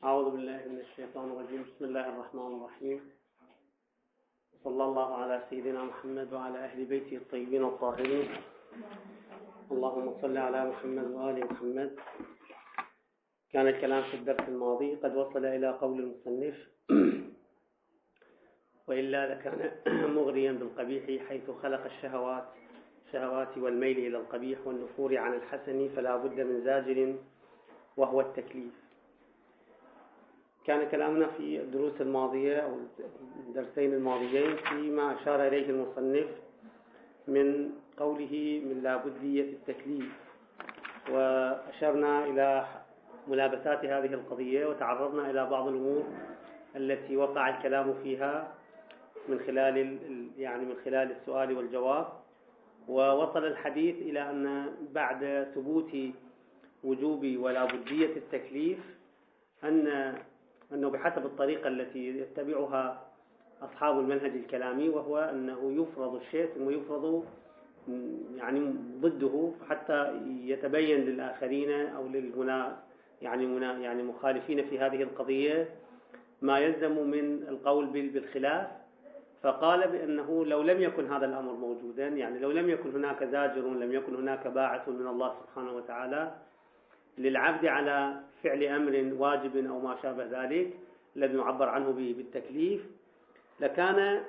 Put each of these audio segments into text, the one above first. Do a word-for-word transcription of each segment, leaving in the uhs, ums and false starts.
أعوذ بالله من الشيطان الرجيم. بسم الله الرحمن الرحيم. صلى الله على سيدنا محمد وعلى أهل بيته الطيبين الطاهرين. اللهم صل على محمد وآل محمد. كان الكلام في الدرس الماضي قد وصل إلى قول المصنف وإلا لكان مغريا بالقبيح حيث خلق الشهوات الشهوات والميل إلى القبيح والنفور عن الحسن، فلا بد من زاجر وهو التكليف. كان كلامنا في الدروس الماضية أو الدرسين الماضيين فيما أشار إليه المصنف من قوله من لا بدية التكليف، وأشرنا إلى ملابسات هذه القضية وتعرضنا إلى بعض الأمور التي وقع الكلام فيها من خلال يعني من خلال السؤال والجواب. ووصل الحديث إلى أن بعد ثبوت وجوب ولا بدية التكليف أن أنه بحسب الطريقة التي يتبعها أصحاب المنهج الكلامي، وهو أنه يفرض الشيء ثم يفرض يعني ضده حتى يتبين للآخرين أو للمنا يعني منا يعني مخالفين في هذه القضية ما يلزم من القول بالخلاف. فقال بأنه لو لم يكن هذا الأمر موجودا، يعني لو لم يكن هناك زاجر، لم يكن هناك باعث من الله سبحانه وتعالى للعبد على فعل أمر واجب أو ما شابه ذلك لم يعبر عنه بالتكليف، لكان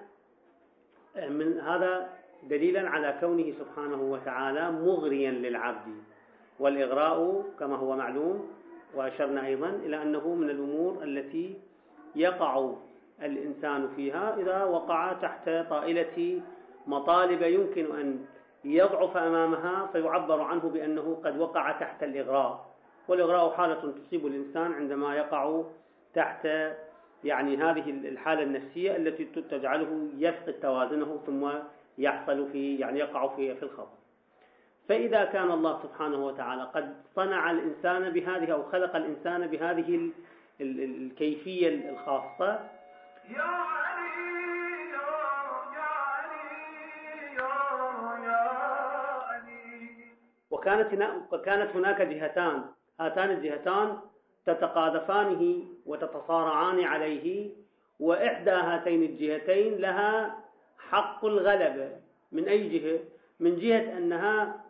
من هذا دليلا على كونه سبحانه وتعالى مغريا للعبد. والإغراء كما هو معلوم وأشرنا أيضا إلى أنه من الأمور التي يقع الإنسان فيها إذا وقع تحت طائلة مطالب يمكن أن يضعف أمامها، فيعبر عنه بأنه قد وقع تحت الإغراء. والإغراء حالة تصيب الإنسان عندما يقع تحت يعني هذه الحالة النفسية التي تجعله يفقد توازنه ثم يحصل في يعني يقع في في الخطأ. فإذا كان الله سبحانه وتعالى قد صنع الإنسان بهذه أو خلق الإنسان بهذه الكيفية الخاصة، يا علي يا علي يا علي وكانت وكانت هناك جهتان، هاتان الجهتان تتقاذفانه وتتصارعان عليه، وإحدى هاتين الجهتين لها حق الغلبة. من أي جهة؟ من جهة أنها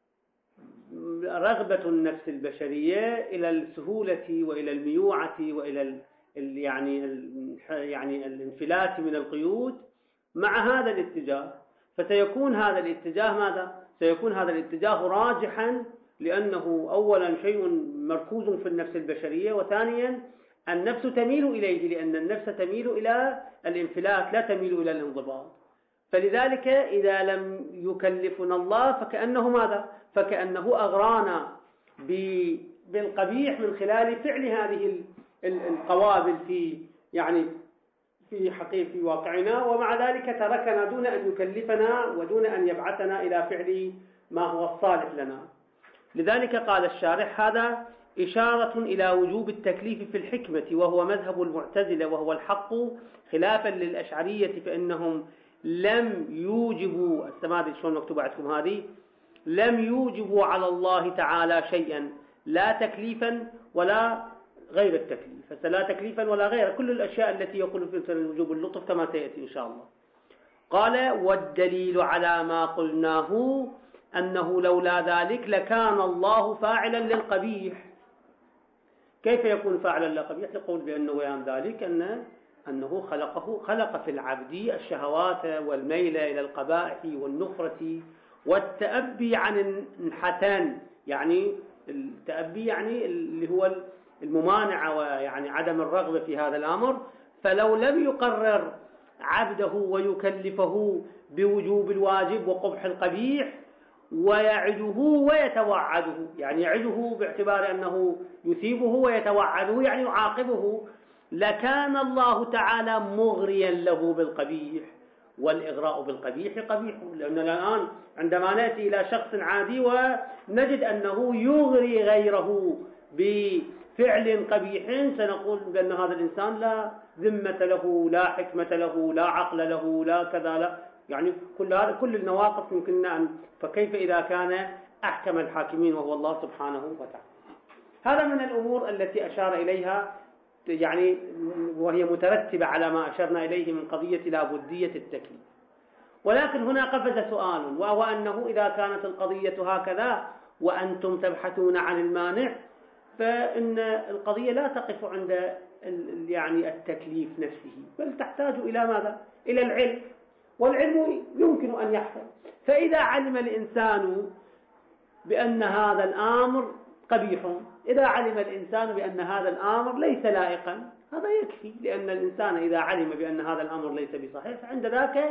رغبة النفس البشرية إلى السهولة وإلى الميوعة وإلى ال يعني ال يعني الانفلات من القيود مع هذا الاتجاه. فسيكون هذا الاتجاه ماذا؟ سيكون هذا الاتجاه راجحا، لأنه أولا شيء مركوز في النفس البشرية، وثانيا النفس تميل إليه، لأن النفس تميل إلى الانفلات لا تميل إلى الانضباط. فلذلك إذا لم يكلفنا الله فكأنه ماذا؟ فكأنه أغرانا بالقبيح من خلال فعل هذه القوابل في يعني في حقيقة في واقعنا، ومع ذلك تركنا دون أن يكلفنا ودون أن يبعثنا إلى فعل ما هو الصالح لنا. لذلك قال الشارح هذا إشارة إلى وجوب التكليف في الحكمة، وهو مذهب المعتزلة وهو الحق، خلافا للأشعرية فإنهم لم يوجبوا السماد شلون مكتوب عندكم هذه لم يوجبوا على الله تعالى شيئا، لا تكليفا ولا غير التكليف، فلا تكليفا ولا غير كل الأشياء التي يقول في وجوب اللطف كما سيأتي إن شاء الله. قال والدليل على ما قلناه أنه لولا ذلك لكان الله فاعلا للقبيح. كيف يكون فاعلا للقبيح؟ يقول بأنه ويان ذلك أن أنه خلقه خلق في العبد الشهوات والميل إلى القبائح والنفرة والتأبي عن الحتان، يعني التأبي يعني اللي هو الممانعة ويعني عدم الرغبة في هذا الأمر. فلو لم يقرر عبده ويكلفه بوجوب الواجب وقبح القبيح ويعده ويتوعده، يعني يعده باعتبار أنه يثيبه ويتوعده يعني يعاقبه، لكان الله تعالى مغريا له بالقبيح. والإغراء بالقبيح قبيح، لأننا الآن عندما نأتي إلى شخص عادي ونجد أنه يغري غيره بفعل قبيح سنقول بأن هذا الإنسان لا ذمة له، لا حكمة له، لا عقل له، لا كذا، لا يعني كل هذا كل النواقص يمكننا أن، فكيف إذا كان أحكم الحاكمين وهو الله سبحانه وتعالى. هذا من الأمور التي أشار إليها يعني وهي مترتبة على ما أشرنا إليه من قضية لابدية التكليف. ولكن هنا قفز سؤال، وهو أنه إذا كانت القضية هكذا وأنتم تبحثون عن المانع، فإن القضية لا تقف عند يعني التكليف نفسه، بل تحتاج إلى ماذا؟ إلى العلم، والعلم يمكن أن يحصل. فإذا علم الإنسان بأن هذا الأمر قبيح، إذا علم الإنسان بأن هذا الأمر ليس لائقا، هذا يكفي، لأن الإنسان إذا علم بأن هذا الأمر ليس بصحيح فعند ذاك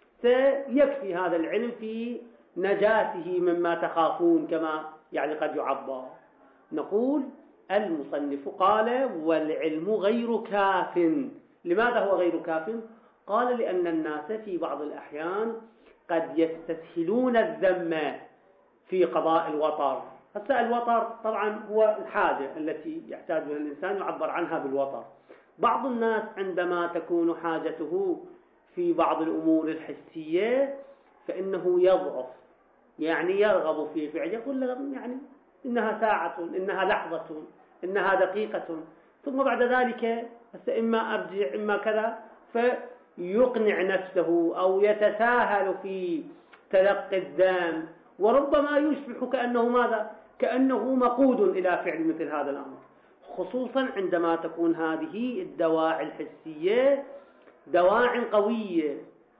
سيكفي هذا العلم في نجاته مما تخافون، كما يعني قد يعبر. نقول المصنف قال والعلم غير كاف. لماذا هو غير كاف؟ قال لأن الناس في بعض الأحيان قد يستسهلون الذم في قضاء الوطر. هسه الوطر طبعا هو الحاجة التي يحتاجها الإنسان، يعبر عنها بالوطر. بعض الناس عندما تكون حاجته في بعض الأمور الحسية فإنه يضعف، يعني يرغب في فعل، يقول يعني إنها ساعة، إنها لحظة، إنها دقيقة، ثم بعد ذلك إما أرجع إما كذا، فيقنع نفسه أو يتساهل في تلقي الذم، وربما يصبح كأنه ماذا؟ كأنه مقود إلى فعل مثل هذا الأمر، خصوصا عندما تكون هذه الدواعي الحسية دواعي قوية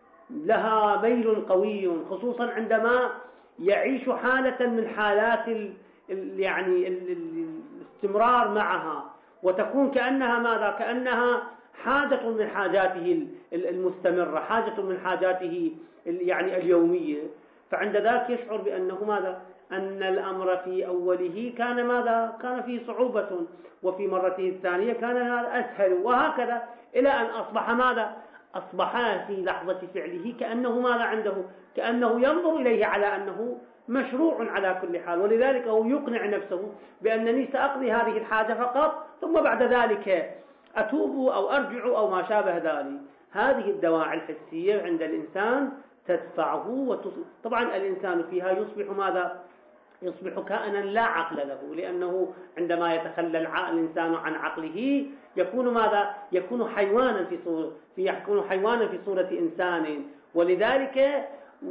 لها ميل قوي، خصوصا عندما يعيش حالة من حالات ال ال يعني ال الاستمرار معها، وتكون كأنها ماذا؟ كأنها حاجة من حاجاته المستمرة، حاجة من حاجاته يعني اليومية. فعند ذاك يشعر بأنه ماذا؟ أن الأمر في أوله كان ماذا؟ كان فيه صعوبة، وفي مرته الثانية كان أسهل، وهكذا إلى أن أصبح ماذا؟ أصبح في لحظة فعله كأنه ماذا عنده؟ كأنه ينظر إليه على أنه مشروع على كل حال، ولذلك هو يقنع نفسه بأنني سأقضي هذه الحاجة فقط، ثم بعد ذلك أتوب أو أرجع أو ما شابه ذلك. هذه الدواعي الحسية عند الإنسان تدفعه وتصبح. طبعا الإنسان فيها يصبح ماذا؟ يصبح كائنا لا عقل له، لأنه عندما يتخلى الإنسان عن عقله يكون ماذا؟ يكون حيوانا في صورة في يكون حيوانا في صورة إنسان. ولذلك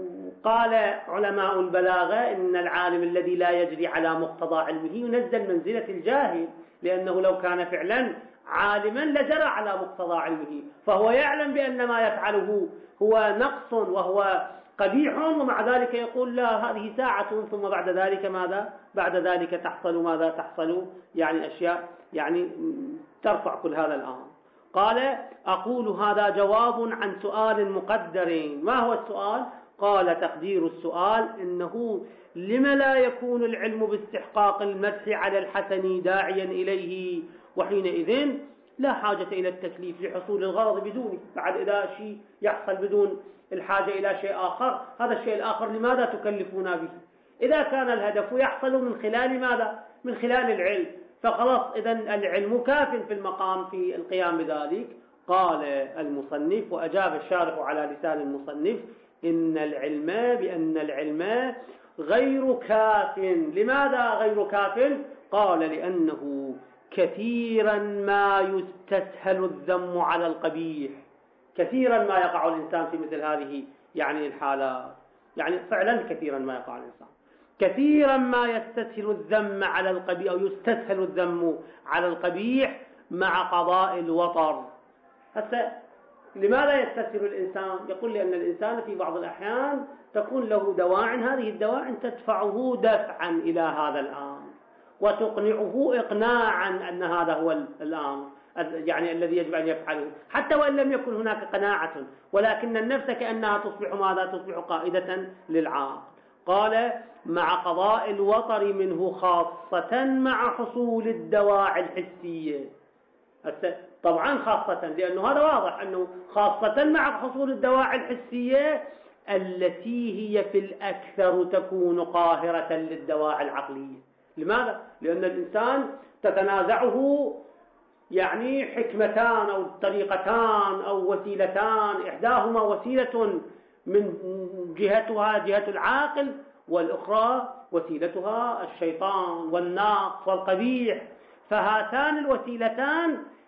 قال علماء البلاغة إن العالم الذي لا يجري على مقتضى علمه ينزل منزلة الجاهل، لأنه لو كان فعلا عالما لجرى على مقتضى علمه، فهو يعلم بأن ما يفعله هو نقص وهو قبيح، ومع ذلك يقول لا هذه ساعة، ثم بعد ذلك ماذا؟ بعد ذلك تحصل ماذا؟ تحصل يعني أشياء يعني ترفع كل هذا الأمر. قال أقول هذا جواب عن سؤال مقدر. ما هو السؤال؟ قال تقدير السؤال إنه لم لا يكون العلم باستحقاق المدح على الحسن داعيا إليه، وحينئذ لا حاجة إلى التكليف لحصول الغرض بدونه. بعد إذا شيء يحصل بدون الحاجة إلى شيء آخر، هذا الشيء الآخر لماذا تكلفون به؟ إذا كان الهدف يحصل من خلال ماذا؟ من خلال العلم، فخلاص إذن العلم كاف في المقام في القيام بذلك. قال المصنف وأجاب الشارح على لسان المصنف إن العلم بأن العلم غير كاف. لماذا غير كاف؟ قال لأنه كثيرا ما يستسهل الذم على القبيح، كثيرا ما يقع الإنسان في مثل هذه يعني الحالات، يعني فعلا كثيرا ما يقع الإنسان، كثيرا ما يستسهل الذم على القبيح أو يستسهل الذم على القبيح مع قضاء الوطر. هسه لماذا يستسهل الإنسان؟ يقول لأن الإنسان في بعض الأحيان تكون له دواعٍ، هذه الدواعٍ تدفعه دفعا إلى هذا الأمر وتقنعه إقناعا أن هذا هو الأمر يعني الذي يجب أن يفعله، حتى وإن لم يكن هناك قناعة، ولكن النفس كأنها تصبح ماذا؟ تصبح قائدة للعاقل. قال مع قضاء الوطر منه خاصة مع حصول الدواعي الحسية. طبعا خاصة لأنه هذا واضح أنه خاصة مع حصول الدواعي الحسية التي هي في الأكثر تكون قاهرة للدواعي العقلية. لماذا؟ لأن الإنسان تتنازعه يعني حكمتان أو طريقتان أو وسيلتان، إحداهما وسيلة من جهتها جهة العاقل، والأخرى وسيلتها الشيطان والنقص والقبيح، فهاتان الوسيلتان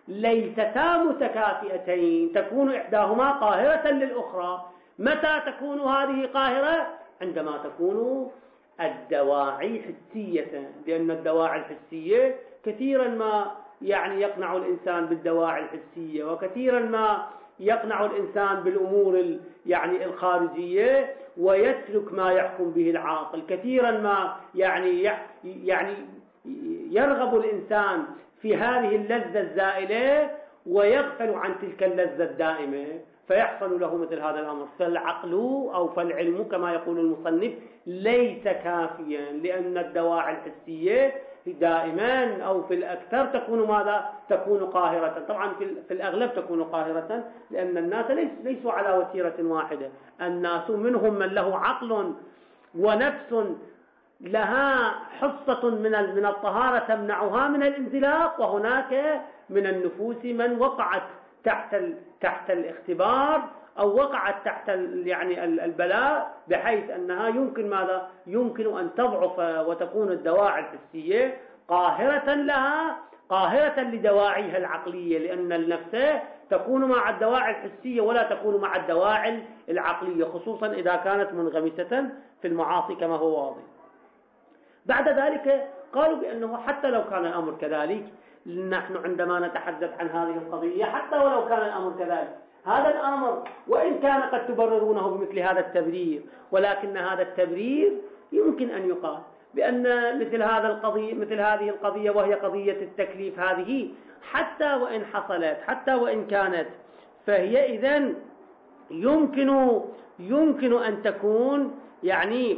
ليستا متكافئتين، تكون إحداهما قاهرة للأخرى. متى تكون هذه قاهرة؟ عندما تكون الدواعي حسية، لأن الدواعي الحسية كثيرا ما يعني يقنع الإنسان بالدواعي الحسية، وكثيرا ما يقنع الإنسان بالأمور يعني الخارجية ويترك ما يحكم به العاقل. كثيرا ما يعني يعني يرغب الإنسان في هذه اللذة الزائلة ويغفل عن تلك اللذة الدائمة، فيحصل له مثل هذا الأمر. فالعقل أو فالعلم كما يقول المصنف ليس كافيا، لأن الدواعي الحسية دائما أو في الأكثر تكون ماذا؟ تكون قاهرة. طبعا في الأغلب تكون قاهرة، لأن الناس ليسوا على وتيرة واحدة. الناس منهم من له عقل ونفس لها حصة من من الطهارة تمنعها من الانزلاق، وهناك من النفوس من وقعت تحت تحت الاختبار أو وقعت تحت يعني البلاء، بحيث أنها يمكن ماذا؟ يمكن أن تضعف وتكون الدواعي الحسية قاهرة لها، قاهرة لدواعيها العقلية، لأن النفس تكون مع الدواعي الحسية ولا تكون مع الدواعي العقلية، خصوصا إذا كانت منغمسة في المعاصي كما هو واضح. بعد ذلك قالوا بأنه حتى لو كان الأمر كذلك، نحن عندما نتحدث عن هذه القضية حتى ولو كان الأمر كذلك، هذا الأمر وإن كان قد تبررونه بمثل هذا التبرير، ولكن هذا التبرير يمكن أن يقال بأن مثل هذا القضية مثل هذه القضية وهي قضية التكليف هذه، حتى وإن حصلت حتى وإن كانت، فهي إذن يمكن يمكن أن تكون يعني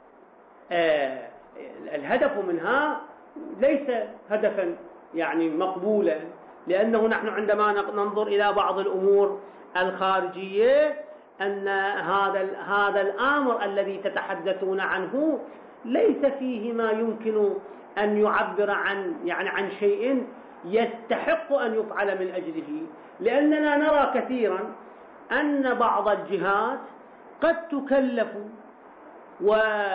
آه الهدف منها ليس هدفا يعني مقبولا، لأنه نحن عندما ننظر إلى بعض الأمور الخارجية أن هذا هذا الأمر الذي تتحدثون عنه ليس فيه ما يمكن أن يعبر عن يعني عن شيء يستحق أن يفعل من أجله، لأننا نرى كثيرا أن بعض الجهات قد تكلف و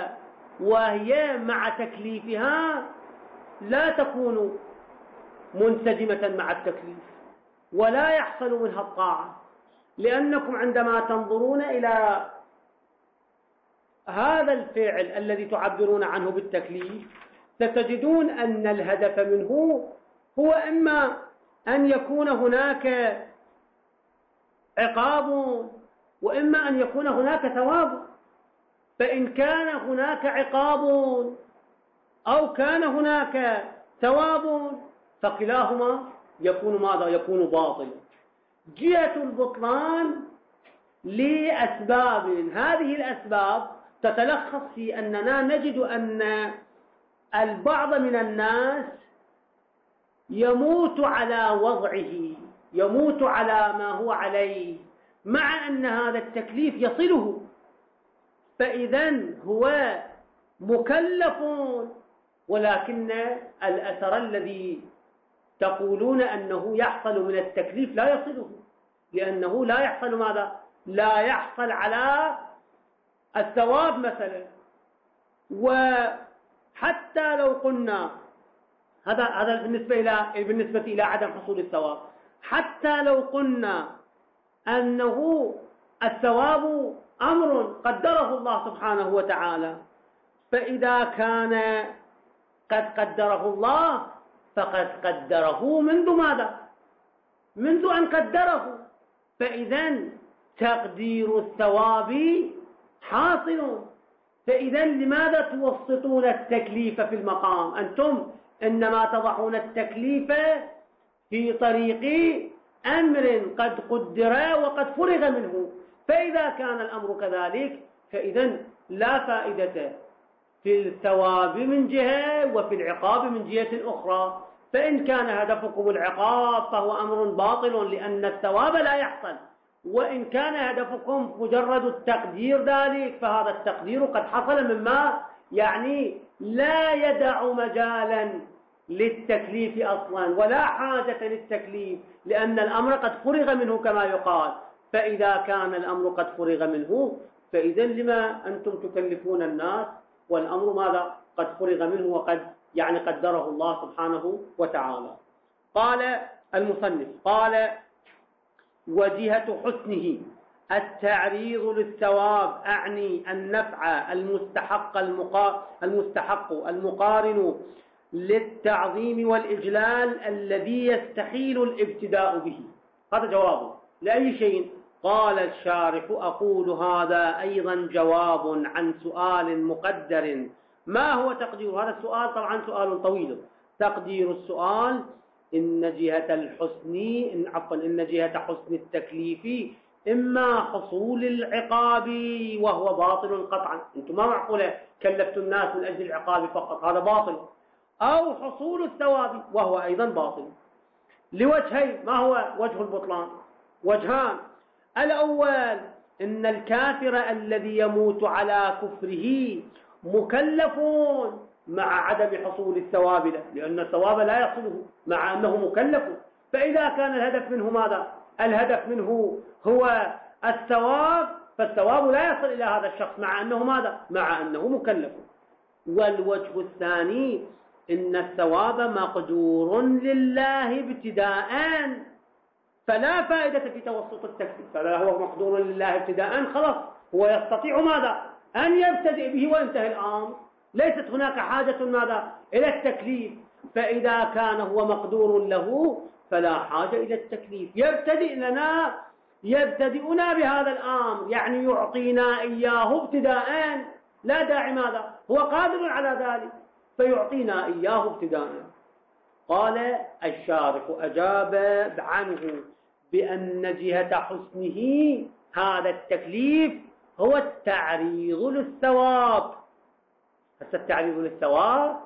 وهي مع تكليفها لا تكون منسجمة مع التكليف ولا يحصل منها الطاعة، لأنكم عندما تنظرون إلى هذا الفعل الذي تعبرون عنه بالتكليف ستجدون أن الهدف منه هو إما أن يكون هناك عقاب وإما أن يكون هناك ثواب. فإن كان هناك عقاب أو كان هناك ثواب فكلاهما يكون ماذا؟ يكون باطلا. جهة البطلان لأسباب، هذه الأسباب تتلخص في أننا نجد أن البعض من الناس يموت على وضعه، يموت على ما هو عليه، مع أن هذا التكليف يصله، فإذن هو مكلف، ولكن الأثر الذي تقولون أنه يحصل من التكليف لا يصله، لأنه لا يحصل ماذا؟ لا يحصل على الثواب مثلا. وحتى لو قلنا هذا هذا بالنسبة إلى بالنسبة إلى عدم حصول الثواب، حتى لو قلنا أنه الثواب أمر قدره الله سبحانه وتعالى، فإذا كان قد قدره الله فقد قدره منذ ماذا؟ منذ أن قدره، فإذن تقدير الثواب حاصل. فإذن لماذا توسطون التكليف في المقام؟ أنتم إنما تضعون التكليف في طريق أمر قد قدر وقد فرغ منه، فإذا كان الأمر كذلك فإذن لا فائدة في الثواب من جهة وفي العقاب من جهة أخرى. فإن كان هدفكم العقاب فهو أمر باطل لأن الثواب لا يحصل، وإن كان هدفكم مجرد التقدير ذلك فهذا التقدير قد حصل مما يعني لا يدع مجالا للتكليف أصلا ولا حاجة للتكليف، لأن الأمر قد فرغ منه كما يقال. فإذا كان الأمر قد فرغ منه فإذا لما أنتم تكلفون الناس والأمر ماذا؟ قد فرغ منه وقد يعني قدره الله سبحانه وتعالى. قال المصنف قال: وجهة حسنه التعريض للثواب، أعني النفع المستحق المستحق المقارن للتعظيم والإجلال الذي يستحيل الابتداء به. هذا جوابه لأي شيء. قال الشارح: أقول هذا أيضا جواب عن سؤال مقدر. ما هو تقدير هذا السؤال؟ طبعا سؤال طويل. تقدير السؤال: إن جهة الحسن إن عفوا إن جهة حسن التكليف إما حصول العقاب وهو باطل قطعا. أنتم ما معقولة كلفتوا الناس من أجل العقاب فقط، هذا باطل. أو حصول الثواب وهو أيضا باطل، لوجهين. ما هو وجه البطلان؟ وجهان. الأول: إن الكافر الذي يموت على كفره مكلف مع عدم حصول الثواب له، لأن الثواب لا يحصله مع أنه مكلف. فإذا كان الهدف منه ماذا؟ الهدف منه هو الثواب، فالثواب لا يصل إلى هذا الشخص مع أنه ماذا؟ مع أنه مكلف. والوجه الثاني: إن الثواب مقدور لله ابتداء، فلا فائدة في توسط التكليف. فلا هو مقدور لله ابتداء، خلاص هو يستطيع ماذا؟ أن يبتدئ به وينتهي الأمر. ليست هناك حاجة ماذا؟ إلى التكليف. فإذا كان هو مقدور له فلا حاجة إلى التكليف. يبتدئ لنا يبتدئنا بهذا الأمر، يعني يعطينا إياه ابتداء، لا داعي ماذا؟ هو قادر على ذلك فيعطينا إياه ابتداء. قال الشارح: أجاب عنه بأن جهة حسنه هذا التكليف هو التعريض للثواب. هل التعريض للثواب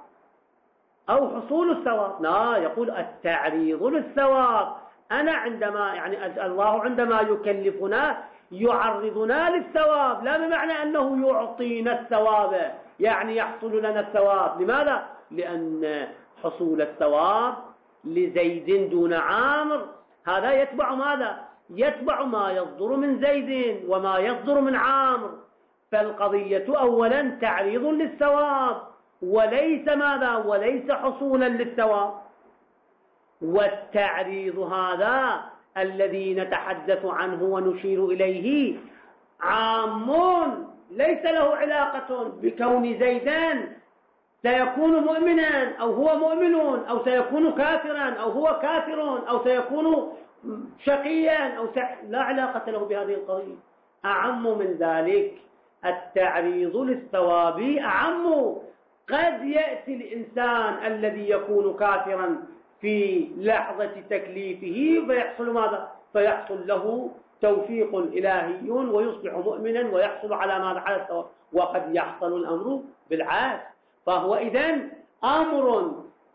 أو حصول الثواب؟ لا، يقول التعريض للثواب. أنا عندما يعني الله عندما يكلفنا يعرضنا للثواب، لا بمعنى أنه يعطينا الثواب يعني يحصل لنا الثواب. لماذا؟ لأن حصول الثواب لزيد دون عامر هذا يتبع ماذا؟ يتبع ما يصدر من زيد وما يصدر من عامر. فالقضية أولا تعريض للثواب وليس ماذا؟ وليس حصولا للثواب. والتعريض هذا الذي نتحدث عنه ونشير إليه عام، ليس له علاقة بكون زيدان سيكون مؤمنا أو هو مؤمن، أو سيكون كافرا أو هو كافر، أو سيكون شقيا أو سع... لا علاقة له بهذه القضية. أعم من ذلك، التعريض للثواب أعم. قد يأتي الإنسان الذي يكون كافرا في لحظة تكليفه فيحصل ماذا؟ فيحصل له توفيق إلهي ويصبح مؤمنا ويحصل على ماذا؟ على الثواب. وقد يحصل الأمر بالعكس. فهو إذن أمر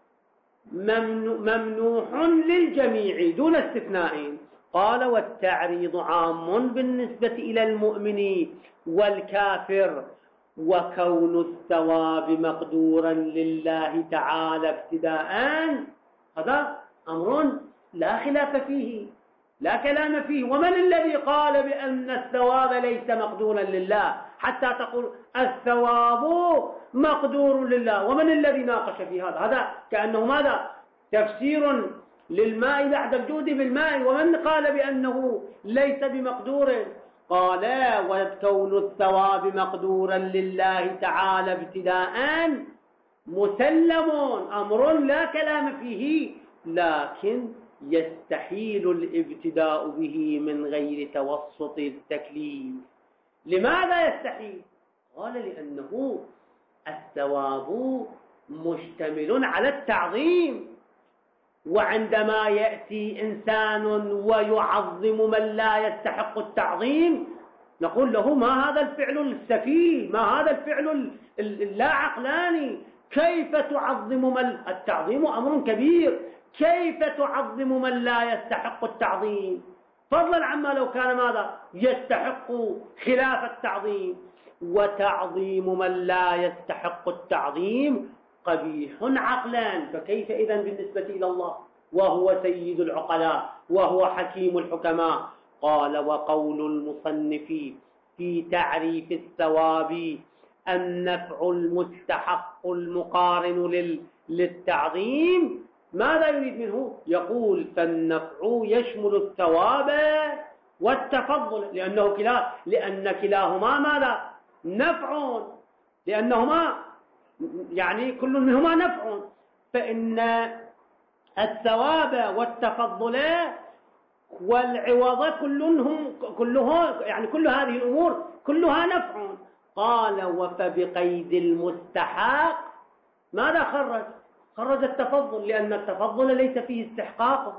ممنوح للجميع دون استثناء. قال: والتعريض عام بالنسبة إلى المؤمن والكافر، وكون الثواب مقدورا لله تعالى ابتداء هذا أمر لا خلاف فيه، لا كلام فيه. ومن الذي قال بأن الثواب ليس مقدورا لله حتى تقول الثواب مقدور لله؟ ومن الذي ناقش في هذا؟ هذا كأنه ماذا؟ تفسير للماء بعد الجود بالماء. ومن قال بأنه ليس بمقدور؟ قال: وكون الثواب مقدورا لله تعالى ابتداء مسلم، أمر لا كلام فيه، لكن يستحيل الابتداء به من غير توسط التكليف. لماذا يستحيل؟ قال: لأنه الثواب مشتمل على التعظيم، وعندما يأتي إنسان ويعظم من لا يستحق التعظيم نقول له: ما هذا الفعل السفيه؟ ما هذا الفعل اللا عقلاني؟ كيف تعظم من؟ التعظيم أمر كبير، كيف تعظم من لا يستحق التعظيم؟ فضلا عما لو كان ماذا؟ يستحق خلاف التعظيم. وتعظيم من لا يستحق التعظيم قبيح عقلا، فكيف إذن بالنسبة إلى الله وهو سيد العقلاء وهو حكيم الحكماء؟ قال: وقول المصنف في تعريف الثواب النفع المستحق المقارن للتعظيم ماذا يريد منه؟ يقول فالنفع يشمل الثواب والتفضل، لأنه كلا لأن كلاهما ماذا؟ نفع، لأنهما يعني كل منهما نفع، فإن الثواب والتفضل والعوض كلهم كلها يعني كل هذه الأمور كلها نفع. قال وفبقيد المستحق ماذا خرج؟ خرج التفضل، لأن التفضل ليس فيه استحقاق.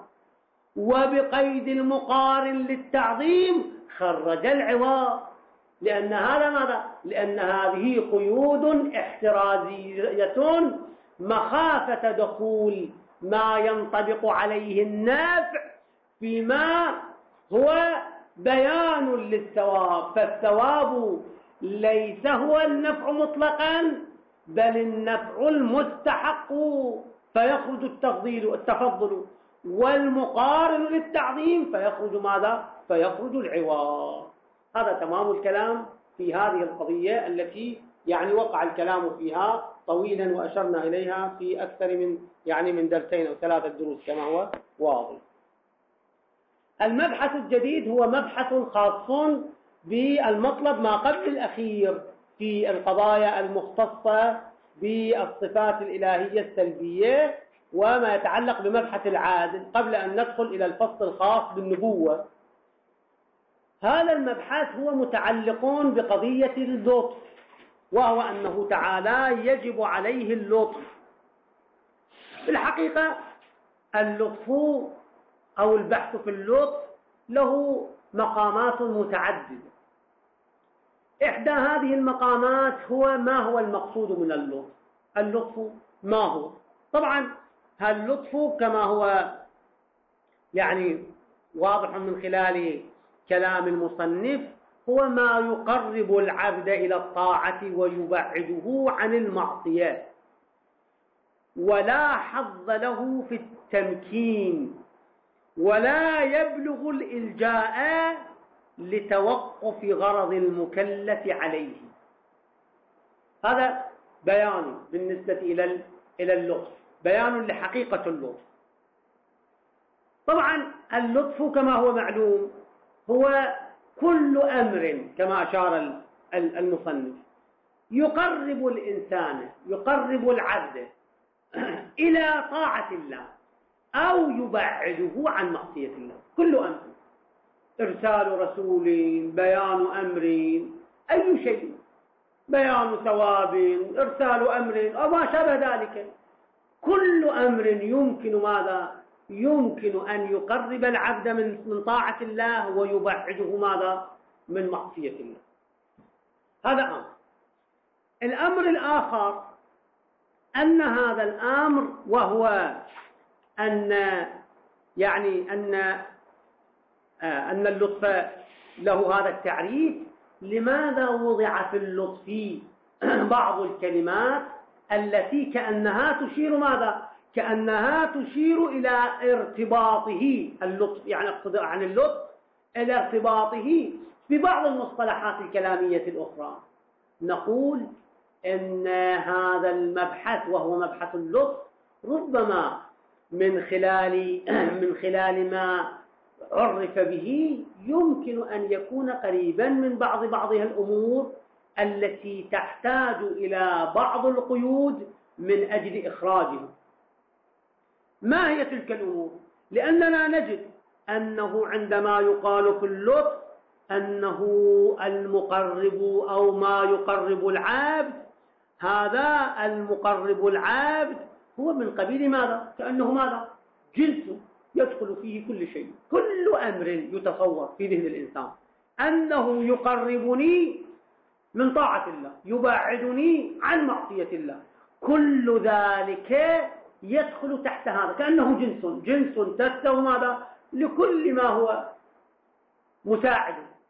وبقيد المقارن للتعظيم خرج العوض، لأن هذا ماذا؟ لأن هذه قيود احترازية مخافة دخول ما ينطبق عليه النافع فيما هو بيان للثواب، فالثواب ليس هو النفع مطلقا بل النفع المستحق، فيخرج التفضيل التفضل والمقارن للتعظيم فيخرج ماذا؟ فيخرج العوض. هذا تمام الكلام في هذه القضية التي يعني وقع الكلام فيها طويلا وأشرنا إليها في أكثر من يعني من درسين أو ثلاثة دروس كما هو واضح. المبحث الجديد هو مبحث خاص بالمطلب ما قبل الأخير في القضايا المختصة بالصفات الإلهية السلبية وما يتعلق بمبحث العادل قبل أن ندخل إلى الفصل الخاص بالنبوة. هذا المبحث هو متعلق بقضية اللطف، وهو أنه تعالى يجب عليه اللطف. في الحقيقة اللطف أو البحث في اللطف له مقامات متعددة. إحدى هذه المقامات هو ما هو المقصود من اللطف. اللطف ما هو؟ طبعا اللطف كما هو يعني واضح من خلال كلام المصنف هو ما يقرب العبد إلى الطاعة ويبعده عن المعصية، ولا حظ له في التمكين، ولا يبلغ الإلجاء لتوقف غرض المكلف عليه. هذا بيان بالنسبة إلى إلى اللطف، بيان لحقيقة اللطف. طبعا اللطف كما هو معلوم هو كل أمر كما أشار المصنف يقرب الإنسان يقرب العبد إلى طاعة الله أو يبعده عن معصية الله. كل أمر، إرسال رسول، بيان أمر، أي شيء، بيان ثواب، إرسال أمر أو ما شابه ذلك، كل أمر يمكن ماذا؟ يمكن أن يقرب العبد من من طاعة الله ويبعده ماذا؟ من معصية الله. هذا أمر. الأمر الآخر أن هذا الأمر وهو أن يعني أن آه أن اللطف له هذا التعريف. لماذا وضع في اللطف بعض الكلمات التي كأنها تشير ماذا؟ كأنها تشير إلى ارتباطه اللطف، يعني اقصد عن اللطف إلى ارتباطه ببعض المصطلحات الكلامية الأخرى. نقول إن هذا المبحث وهو مبحث اللطف ربما من خلال من خلال ما عرف به يمكن أن يكون قريبا من بعض بعضها الأمور التي تحتاج إلى بعض القيود من أجل إخراجها. ما هي تلك الأمور؟ لأننا نجد أنه عندما يقال في اللطف أنه المقرب أو ما يقرب العبد، هذا المقرب العبد هو من قبيل ماذا؟ كأنه ماذا؟ جنس يدخل فيه كل شيء، كل أمر يتصور في ذهن الإنسان أنه يقربني من طاعة الله، يبعدني عن معصية الله، كل ذلك يدخل تحت هذا، كأنه جنس جنس تستوى ماذا؟ لكل ما هو مساعد،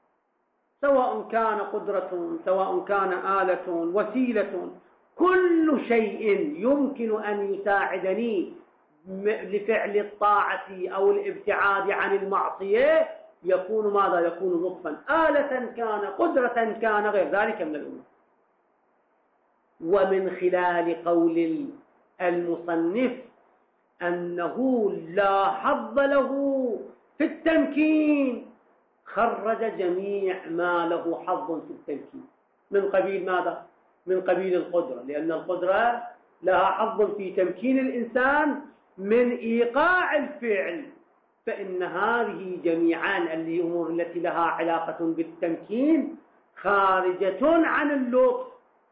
سواء كان قدرة، سواء كان آلة، وسيلة، كل شيء يمكن أن يساعدني لفعل الطاعة أو الابتعاد عن المعصية يكون ماذا؟ يكون لطفا، آلة كان، قدرة كان، غير ذلك من الأمور. ومن خلال قول المصنف أنه لا حظ له في التمكين خرج جميع ما له حظ في التمكين من قبيل ماذا؟ من قبيل القدرة، لأن القدرة لها حظ في تمكين الإنسان من إيقاع الفعل، فإن هذه جميعا الأمور التي لها علاقة بالتمكين خارجة عن اللطف.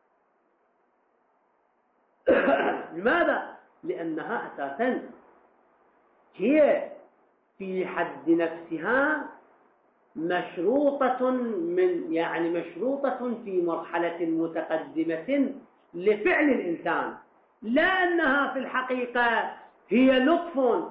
لماذا؟ لأنها أساسا هي في حد نفسها مشروطة من يعني مشروطة في مرحلة متقدمة لفعل الإنسان، لا أنها في الحقيقة هي لطف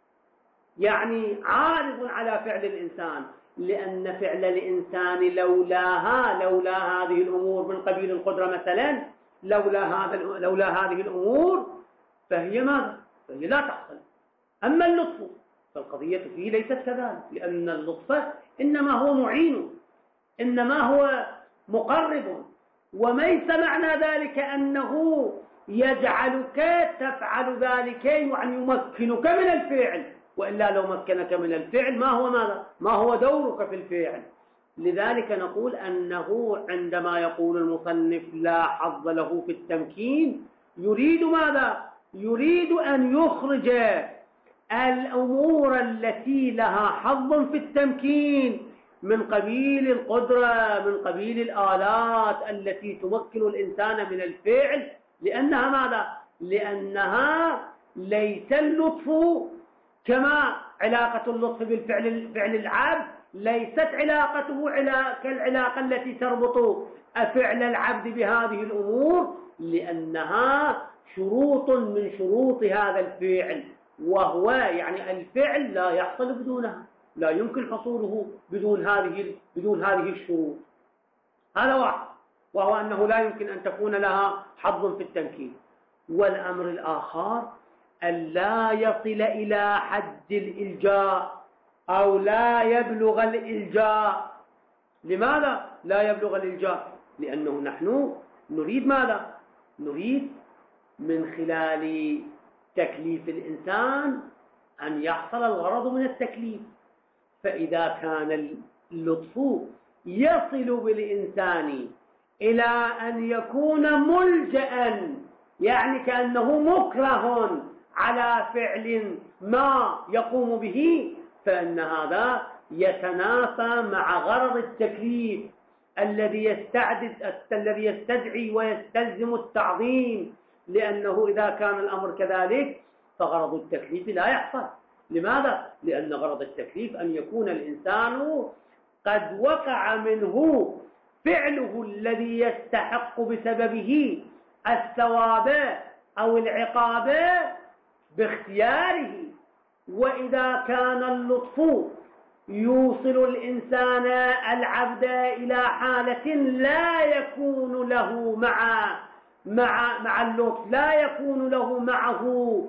يعني عارض على فعل الإنسان، لأن فعل الإنسان لولاها لولا هذه الأمور من قبيل القدرة مثلا، لولا هذا لولا هذه الأمور فهي ماذا؟ فهي لا تحصل. أما اللطف فالقضية فيه ليست كذلك، لأن اللطف إنما هو معين، إنما هو مقرب، وليس معنى ذلك أنه يجعلك تفعل ذلك يعني يمكنك من الفعل، وإلا لو مكنك من الفعل ما هو ماذا؟ ما هو دورك في الفعل. لذلك نقول أنه عندما يقول المصنف لا حظ له في التمكين يريد ماذا؟ يريد أن يخرج الأمور التي لها حظ في التمكين من قبيل القدرة، من قبيل الآلات التي تمكن الإنسان من الفعل، لأنها ماذا؟ لأنها ليس اللطف كما علاقة اللطف بالفعل فعل العبد ليست علاقته كالعلاقة التي تربط فعل العبد بهذه الأمور، لأنها شروط من شروط هذا الفعل، وهو يعني الفعل لا يحصل بدونها، لا يمكن حصوله بدون هذه بدون هذه الشروط. هذا واحد، وهو أنه لا يمكن أن تكون لها حظ في التمكين. والأمر الآخر أن لا يصل إلى حد الإلجاء أو لا يبلغ الإلجاء. لماذا لا يبلغ الإلجاء؟ لأنه نحن نريد ماذا؟ نريد من خلال تكليف الإنسان أن يحصل الغرض من التكليف، فإذا كان اللطف يصل بالإنسان إلى أن يكون ملجأ يعني كأنه مكره على فعل ما يقوم به، فإن هذا يتنافى مع غرض التكليف الذي يستعد الذي يستدعي ويستلزم التعظيم، لأنه إذا كان الأمر كذلك فغرض التكليف لا يحصل. لماذا؟ لأن غرض التكليف أن يكون الإنسان قد وقع منه فعله الذي يستحق بسببه الثواب أو العقاب باختياره. وإذا كان اللطف يوصل الإنسان العبد إلى حالة لا يكون له مع مع مع اللطف لا يكون له معه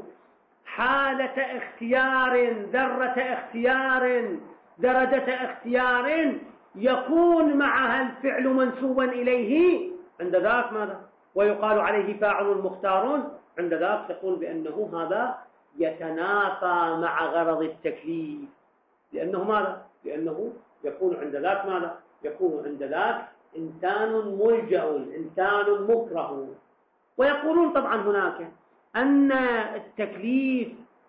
حالة اختيار، ذرة اختيار، درجة اختيار يكون معها الفعل منسوبا إليه، عند ذاك ماذا؟ ويقال عليه فاعل مختار، عند ذاك تقول بأنه هذا يتنافى مع غرض التكليف، لأنه ماذا؟ لأنه يكون عند ذاك ماذا؟ يكون عند ذاك إنسان ملجأ، إنسان مكره. ويقولون طبعا هناك أن التكليف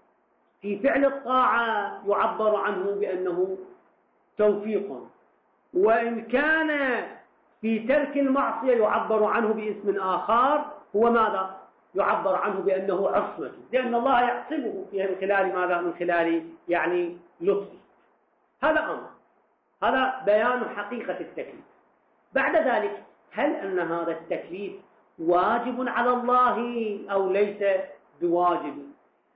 في فعل الطاعة يعبر عنه بأنه توفيق، وإن كان في ترك المعصية يعبر عنه باسم آخر، هو ماذا؟ يعبر عنه بأنه عصمة، لأن الله يعصمه فيها من خلال ماذا؟ من خلال يعني لطفه. هذا أمر، هذا بيان حقيقة التكليف. بعد ذلك هل أن هذا التكليف واجب على الله أو ليس بواجب،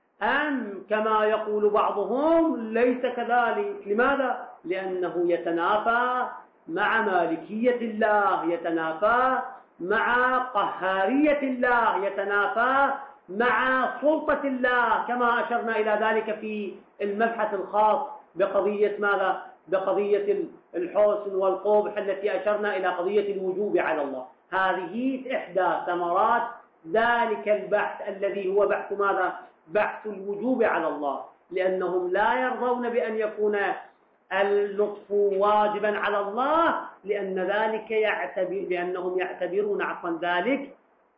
أم كما يقول بعضهم ليس كذلك؟ لماذا؟ لأنه يتنافى مع مالكية الله، يتنافى مع قهارية الله، يتنافى مع سلطة الله، كما أشرنا إلى ذلك في المبحث الخاص بقضية ماذا؟ بقضية الحسن والقبح التي أشرنا إلى قضية الوجوب على الله. هذه إحدى ثمرات ذلك البحث الذي هو بحث ماذا؟ بحث الوجوب على الله، لأنهم لا يرضون بأن يكون اللطف واجبا على الله، لأن ذلك يعتبر لأنهم يعتبرون عفوا ذلك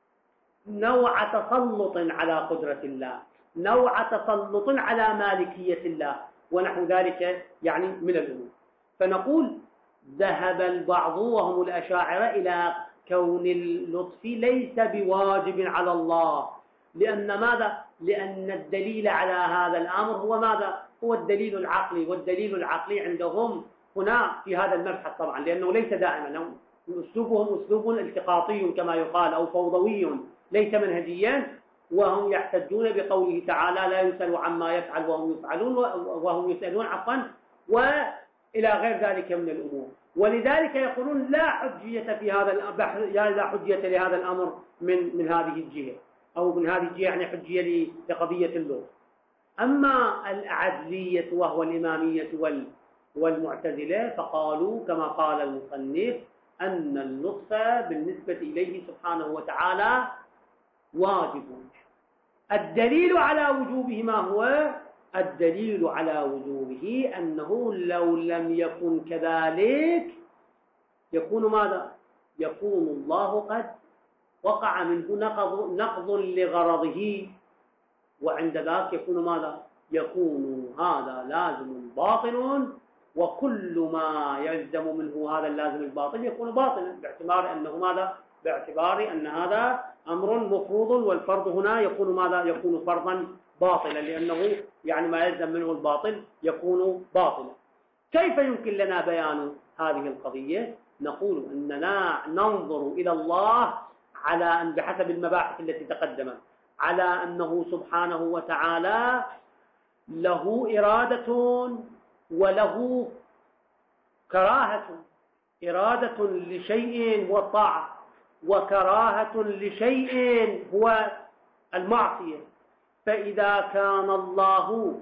نوع تسلط على قدرة الله، نوع تسلط على مالكية الله ونحو ذلك يعني من الأمور. فنقول ذهب البعض وهم الأشاعرة إلى كون اللطف ليس بواجب على الله، لأن ماذا؟ لأن الدليل على هذا الأمر هو ماذا؟ هو الدليل العقلي، والدليل العقلي عندهم هنا في هذا المبحث طبعا، لأنه ليس دائما، أسلوبهم أسلوب التقاطي كما يقال أو فوضوي ليس منهجيا، وهم يحتجون بقوله تعالى لا يسأل عما يفعل وهم يفعلون وهم يسألون عفوا وإلى غير ذلك من الأمور. ولذلك يقولون لا حجية في هذا البحث، لا حجية لهذا الأمر من من هذه الجهة، أو من هذه الجهة يعني حجية لقضية اللطف. أما العدلية وهو الإمامية والمعتزلة فقالوا كما قال المصنف أن اللطف بالنسبة إليه سبحانه وتعالى واجب. الدليل على وجوبه ما هو؟ الدليل على وجوبه أنه لو لم يكن كذلك يكون ماذا؟ يكون الله قد وقع منه نقض, نقض لغرضه، وعند ذلك يكون ماذا؟ يكون هذا لازم باطل، وكل ما يلزم منه هذا اللازم الباطل يكون باطلا، باعتبار أنه ماذا؟ باعتبار أن هذا أمر مفروض، والفرض هنا يكون ماذا؟ يكون فرضا باطلا، لأنه يعني ما يلزم منه الباطل يكون باطلا. كيف يمكن لنا بيان هذه القضية؟ نقول أننا ننظر إلى الله على أن بحسب المباحث التي تقدمت على أنه سبحانه وتعالى له إرادة وله كراهة، إرادة لشيء هو الطاعة، وكراهة لشيء هو المعصية. فإذا كان الله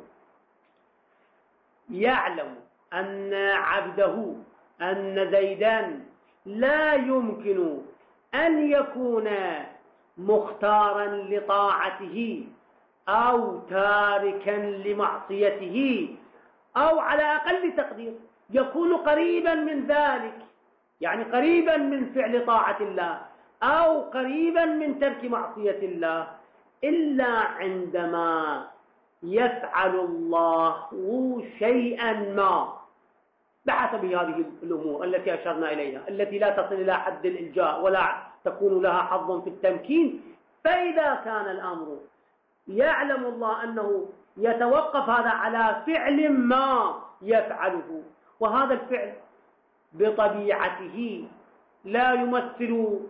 يعلم أن عبده أن زيدان لا يمكن أن يكون مختارا لطاعته أو تاركا لمعصيته، أو على أقل تقدير يكون قريبا من ذلك، يعني قريبا من فعل طاعة الله أو قريبا من ترك معصية الله، إلا عندما يفعل الله شيئا ما بحسب هذه الأمور التي أشرنا إليها التي لا تصل إلى حد الإلجاء ولا تكون لها حظ في التمكين. فإذا كان الأمر يعلم الله أنه يتوقف هذا على فعل ما يفعله، وهذا الفعل بطبيعته لا يمثل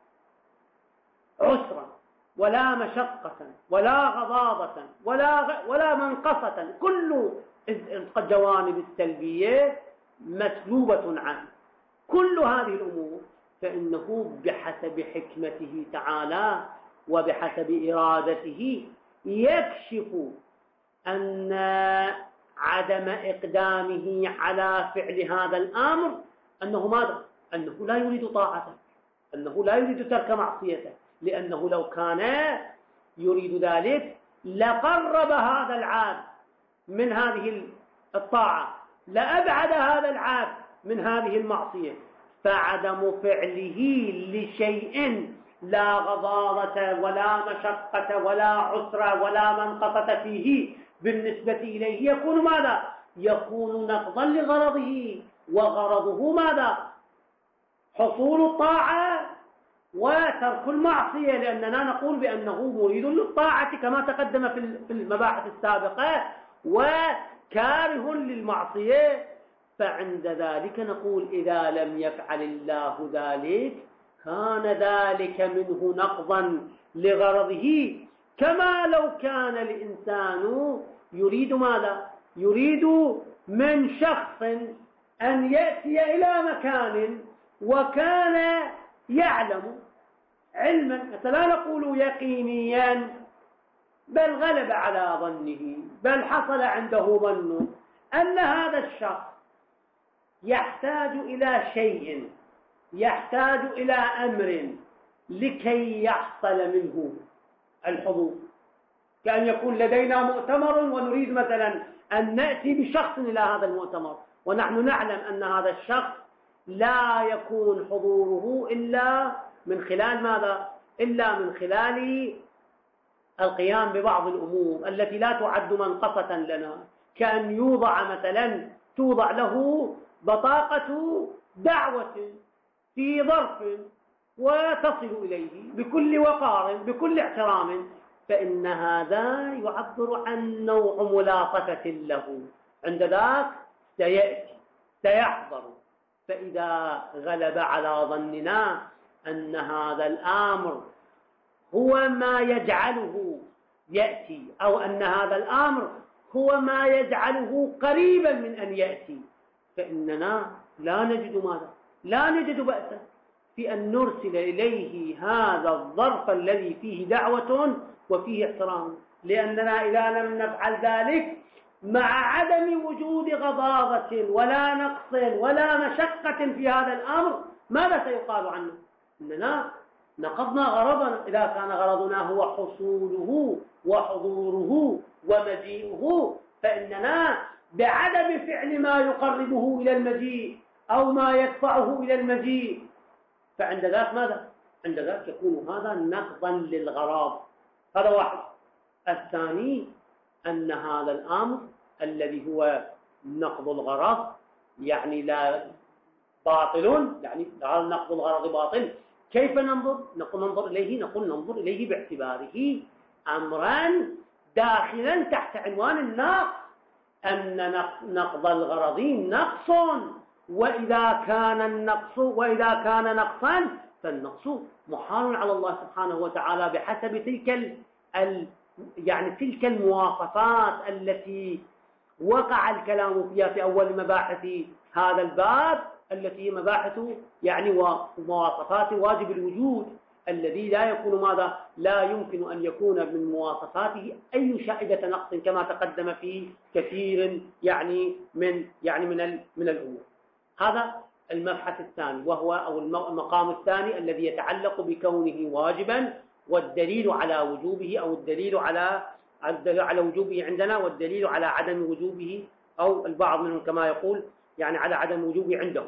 عسرا ولا مشقة ولا غضاضة ولا ولا منقصة، كل الجوانب السلبية مسلوبة عنه، كل هذه الأمور، فإنه بحسب حكمته تعالى وبحسب إرادته يكشف أن عدم إقدامه على فعل هذا الأمر أنه ماذا؟ أنه لا يريد طاعته، أنه لا يريد ترك معصيته، لأنه لو كان يريد ذلك لقرب هذا العبد من هذه الطاعة، لأبعد هذا العبد من هذه المعصية. فعدم فعله لشيء لا غضاضة ولا مشقة ولا عسرة ولا منقصة فيه بالنسبة إليه يكون ماذا؟ يكون نقضا لغرضه، وغرضه ماذا؟ حصول الطاعة وترك المعصية، لأننا نقول بأنه مريد للطاعة كما تقدم في المباحث السابقة وكاره للمعصية. فعند ذلك نقول إذا لم يفعل الله ذلك كان ذلك منه نقضا لغرضه، كما لو كان الإنسان يريد ماذا؟ يريد من شخص أن يأتي إلى مكان وكان يعلم علما، لا نقول يقينيا، بل غلب على ظنه، بل حصل عنده ظن أن هذا الشخص يحتاج إلى شيء، يحتاج إلى أمر لكي يحصل منه الحضور، كأن يكون لدينا مؤتمر ونريد مثلا أن نأتي بشخص إلى هذا المؤتمر، ونحن نعلم أن هذا الشخص لا يكون حضوره إلا من خلال ماذا؟ إلا من خلال القيام ببعض الأمور التي لا تعد منقصة لنا، كأن يوضع مثلا توضع له بطاقة دعوة في ظرف وتصل إليه بكل وقار بكل احترام، فإن هذا يعبر عن نوع ملاطفة له. عند ذاك سيأتي سيحضر، فإذا غلب على ظننا أن هذا الأمر هو ما يجعله يأتي، أو أن هذا الأمر هو ما يجعله قريبا من أن يأتي، فإننا لا نجد ماذا؟ لا نجد بأسا في أن نرسل إليه هذا الظرف الذي فيه دعوة وفيه احترام، لأننا إذا لم نفعل ذلك مع عدم وجود غضاضة ولا نقص ولا مشقة في هذا الأمر، ماذا سيقال عنه؟ إننا نقضنا غرضنا. إذا كان غرضنا هو حصوله وحضوره ومجيئه، فإننا بعدم فعل ما يقربه إلى المجيء أو ما يدفعه إلى المجيء، فعند ذلك ماذا؟ عند ذلك يكون هذا نقضا للغرض. هذا واحد. الثاني أن هذا الأمر الذي هو نقض الغرض يعني لا باطل، يعني نقض الغرض باطل. كيف ننظر؟ نقول ننظر إليه نقول ننظر إليه باعتباره أمرا داخلا تحت عنوان النقص، أن نقض الغرض نقص، وإذا كان النقص وإذا كان نقصا فالنقص محال على الله سبحانه وتعالى بحسب تلك ال ال يعني تلك المواصفات التي وقع الكلام فيها في أول مباحث هذا الباب، التي هي مباحث يعني ومواصفات واجب الوجود الذي لا يكون ماذا؟ لا يمكن أن يكون من مواصفاته أي شائبة نقص كما تقدم في كثير يعني من يعني من من الأمور. هذا المبحث الثاني، وهو أو المقام الثاني الذي يتعلق بكونه واجبا، والدليل على وجوبه أو الدليل على الدليل على وجوبه عندنا، والدليل على عدم وجوبه أو البعض منهم كما يقول يعني على عدم وجوبه عنده.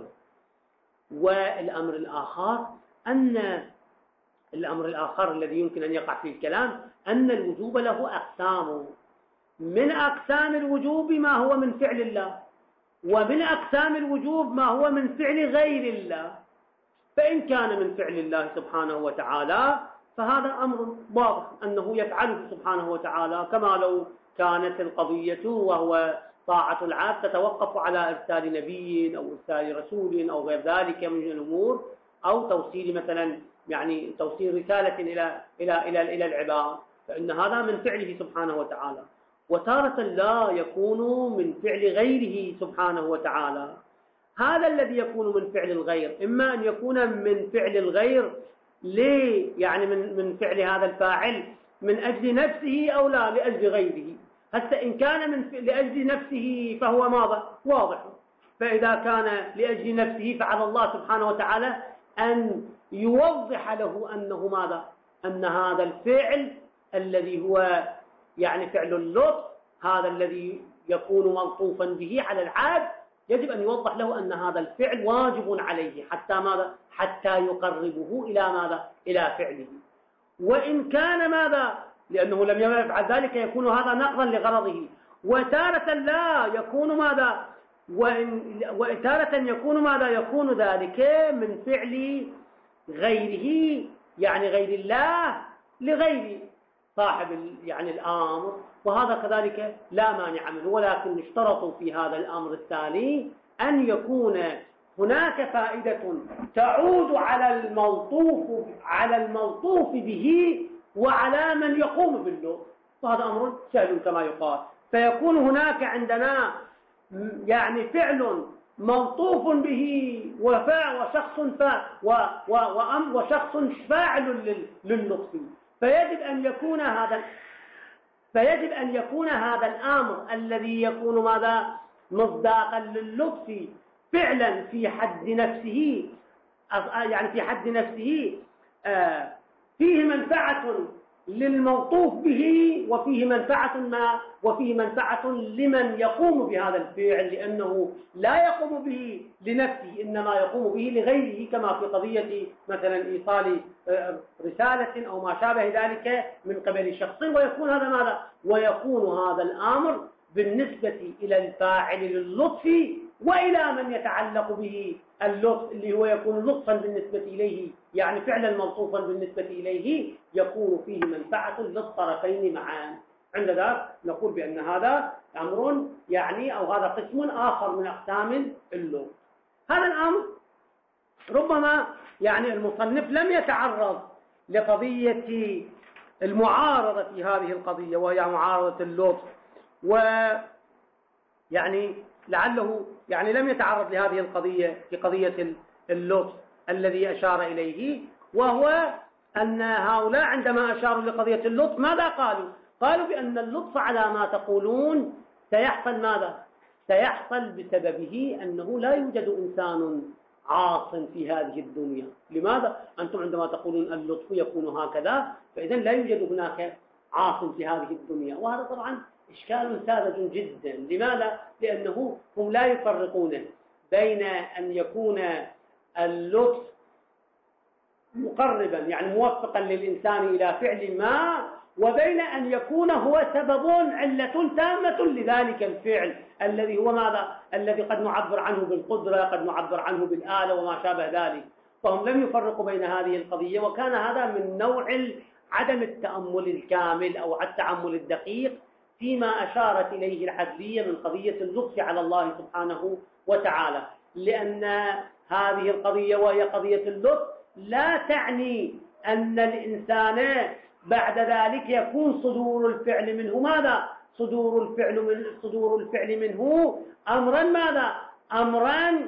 والأمر الآخر أن الأمر الآخر الذي يمكن أن يقع فيه الكلام أن الوجوب له أقسام، من أقسام الوجوب ما هو من فعل الله، ومن أقسام الوجوب ما هو من فعل غير الله. فإن كان من فعل الله سبحانه وتعالى فهذا أمر واضح أنه يفعله سبحانه وتعالى، كما لو كانت القضية وهو طاعة العبد تتوقف على إرسال نبي أو إرسال رسول أو غير ذلك من الأمور، أو توصيل مثلا يعني توصيل رسالة إلى إلى إلى إلى العباد، فإن هذا من فعله سبحانه وتعالى. وتارة لا يكون من فعل غيره سبحانه وتعالى. هذا الذي يكون من فعل الغير إما أن يكون من فعل الغير ليه يعني من من فعل هذا الفاعل من أجل نفسه أو لا لأجل غيره. حتى إن كان من لأجل نفسه فهو ماذا؟ واضح. فإذا كان لأجل نفسه فعلى الله سبحانه وتعالى أن يوضح له أنه ماذا؟ أن هذا الفعل الذي هو يعني فعل اللطف، هذا الذي يكون ملطوفا به على العبد، يجب أن يوضح له أن هذا الفعل واجب عليه حتى ماذا؟ حتى يقربه إلى ماذا؟ إلى فعله. وإن كان ماذا؟ لأنه لم يفعل ذلك يكون هذا نقضا لغرضه. وتارة لا يكون ماذا؟ وتارة يكون ماذا؟ يكون ذلك من فعل غيره، يعني غير الله لغير صاحب يعني الأمر، وهذا كذلك لا مانع منه. ولكن اشترطوا في هذا الأمر الثاني أن يكون هناك فائدة تعود على الملطوف على الملطوف به وعلى من يقوم باللطف، وهذا أمر سهل كما يقال. فيكون هناك عندنا يعني فعل ملطوف به وشخص وشخص فاعل لللطف، فيجب أن يكون هذا فيجب أن يكون هذا الأمر الذي يكون ماذا؟ مصداقا لللطف فعلا في حد نفسه، يعني في حد نفسه فيه منفعة للموصوف به وفيه منفعة ما وفيه منفعة لمن يقوم بهذا الفعل، لأنه لا يقوم به لنفسه إنما يقوم به لغيره، كما في قضية مثلا إيصال رسالة أو ما شابه ذلك من قبل شخص. ويكون هذا ماذا؟ ويكون هذا الأمر بالنسبة إلى الفاعل للطف وإلى من يتعلق به اللطف اللي هو يكون لطفا بالنسبة إليه، يعني فعلا موصوفا بالنسبة إليه، يكون فيه منفعة للطرفين معا. عند ذلك نقول بأن هذا أمر يعني أو هذا قسم آخر من أقسام اللطف. هذا الأمر ربما يعني المصنف لم يتعرض لقضية المعارضة في هذه القضية، وهي معارضة اللطف، ويعني لعله يعني لم يتعرض لهذه القضية في قضية اللطف الذي أشار إليه، وهو أن هؤلاء عندما أشاروا لقضية اللطف ماذا قالوا؟ قالوا بأن اللطف على ما تقولون سيحصل ماذا؟ سيحصل بسببه أنه لا يوجد إنسان عاص في هذه الدنيا. لماذا؟ أنتم عندما تقولون اللطف يكون هكذا، فإذا لا يوجد هناك عاص في هذه الدنيا، وهذا طبعا إشكال ساذج جدا. لماذا؟ لأنه هم لا يفرقون بين أن يكون اللطف مقربا يعني موفقا للإنسان إلى فعل ما، وبين أن يكون هو سبب علة تامة لذلك الفعل الذي هو ماذا؟ الذي قد نعبر عنه بالقدرة، قد نعبر عنه بالآلة وما شابه ذلك. فهم لم يفرقوا بين هذه القضية، وكان هذا من نوع عدم التأمل الكامل أو التأمل الدقيق فيما أشارت إليه العدلية من قضية اللطف على الله سبحانه وتعالى. لأن هذه القضية وهي قضية اللطف لا تعني أن الإنسان بعد ذلك يكون صدور الفعل منه ماذا؟ صدور الفعل من صدور الفعل منه أمرا ماذا؟ أمرا